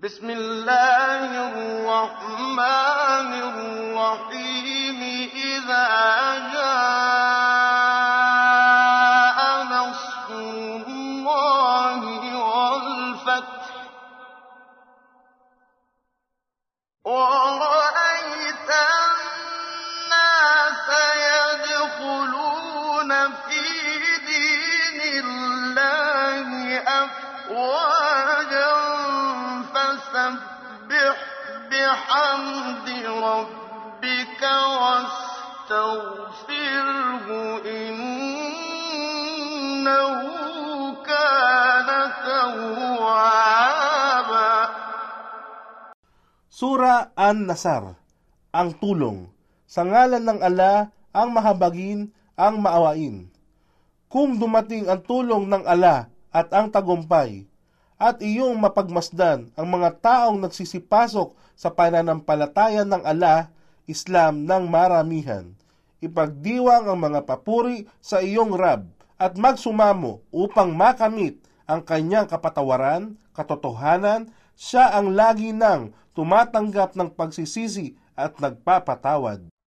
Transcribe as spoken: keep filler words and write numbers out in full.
بسم الله الرحمن الرحيم إذا جاء نصر الله والفتح ورأيت الناس يدخلون في دين الله أفواجا فسبح بحمد ربك واستغفره إنه كان توابا. Sura An-Nasr, ang tulong. Sa ngalan ng Allah, ang mahabagin, ang maawain. Kung dumating ang tulong ng Allah at ang tagumpay, at iyong mapagmasdan ang mga taong nagsisipasok sa pananampalataya ng Allah, Islam ng maramihan. Ipagdiwang ang mga papuri sa iyong Rab at magsumamo upang makamit ang kanyang kapatawaran, katotohanan. Siya ang lagi nang tumatanggap ng pagsisisi at nagpapatawad.